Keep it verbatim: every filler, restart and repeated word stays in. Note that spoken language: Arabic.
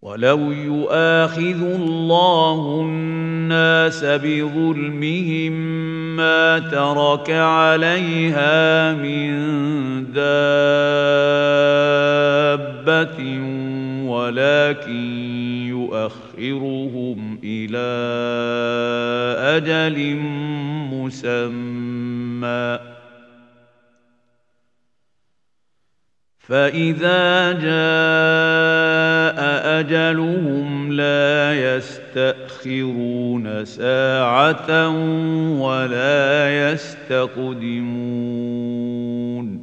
ولو يؤاخذ الله الناس بظلمهم ما ترك عليها من دابة ولكن يؤخرهم إلى أجل مسمى فإذا جاء أجلهم لا يستأخرون ساعة ولا يستقدمون